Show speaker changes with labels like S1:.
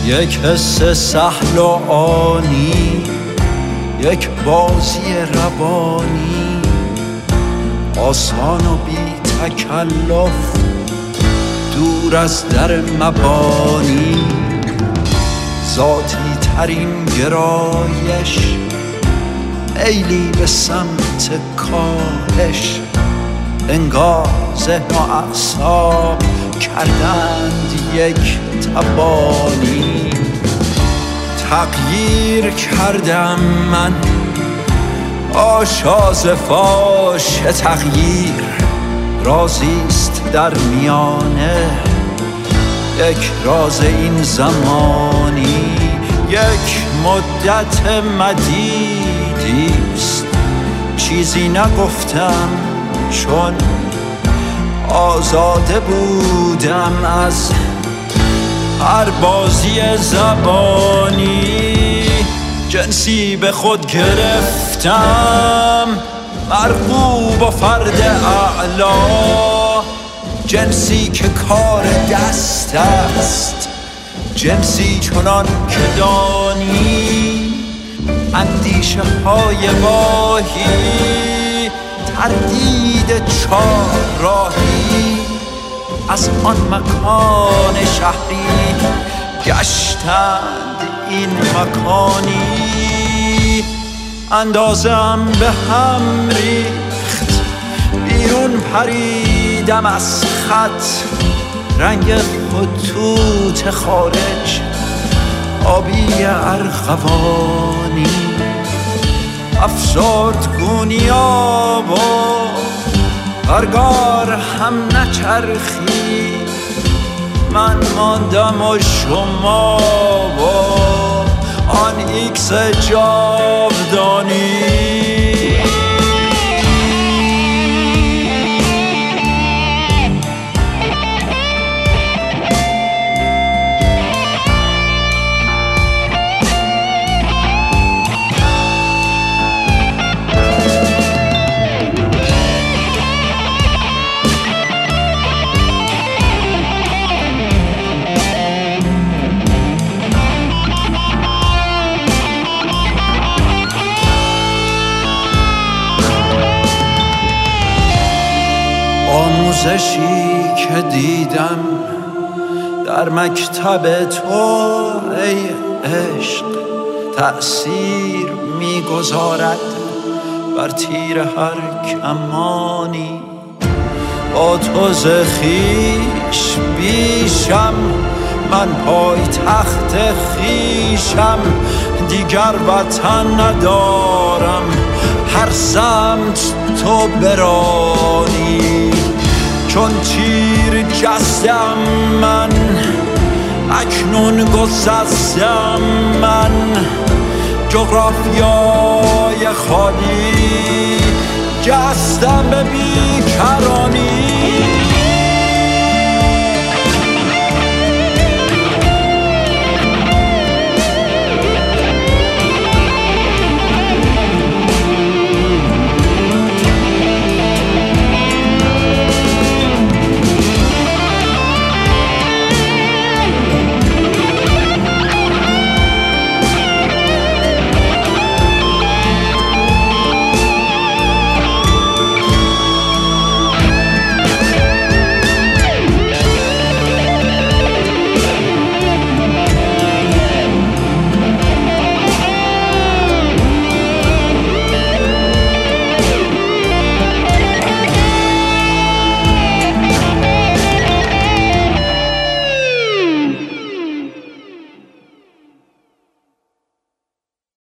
S1: یک حس سهل و آنی، یک بازی روانی، آسان و بی تکلف، دور از در مبانی. ذاتی ترین گرایش، میلی به سمت کاهش، انگار ذهن و اعصاب کردند یک تبانی. تغییر کردم من، آشاز فاش تغییر، رازیست در میانه، یک راز این زمانی، یک مدت مدیدیست. چیزی نگفتم چون آزاده بودم از هر بازی زبانی. جنسی به خود گرفتم، مرغوب و فرد اعلا، جنسی که کار دست است، جنسی چنان که دانی. اندیشه های واهی، تردید چهارراهی، از آن مکان شهری گشتند این مکانی. اندازم به هم ریخت، بیرون پریدم از خط، رنگ خطوط خارج آبی ارغوانی. افسرد گونیا و هرگار هم نچرخی، من ماندم و شما و آن ایکس جاودانی. آموزشی که دیدم در مکتب تو ای عشق، تأثیر میگذارد بر تیر هر کمانی. با تو ز خویش بیشم، من پای تخت خویشم، دیگر وطن ندارم، هر سمت تو برانی. چون تیر جستم من، اکنون گسستم من، جغرافیای خالی جستم به بیکرانی.